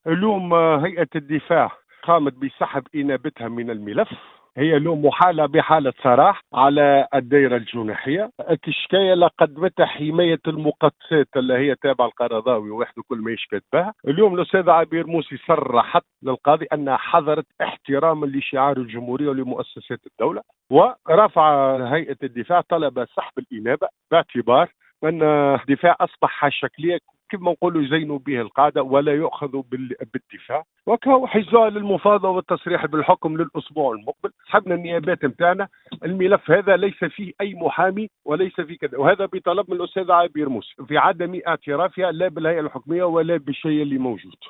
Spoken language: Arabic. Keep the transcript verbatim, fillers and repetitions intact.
اليوم آه، هيئة الدفاع قامت بسحب إنابتها من الملف. هي اليوم محالة بحالة سراح على الدائرة الجناحية. التشكية قدمتها حماية المقدسات اللي هي تابعة القرضاوي واحد كل ما يشكت بها. اليوم الأستاذ عبير موسي صرحت للقاضي أنها حضرت احتراما لشعار الجمهورية ولمؤسسات الدولة، ورفع هيئة الدفاع طلب سحب الإنابة باعتبار أن الدفاع أصبح شكلية كما نقولوا يزينوا به القاعدة ولا يؤخذوا بالدفاع. وكهو حجزوا للمفاوضة والتصريح بالحكم للأسبوع المقبل. سحبنا النيابات نتاعنا. الملف هذا ليس فيه أي محامي وليس فيه كذا، وهذا بطلب من الأستاذ عبير موسى في عدم اعترافها لا بالهيئة الحكمية ولا بالشيء اللي موجود.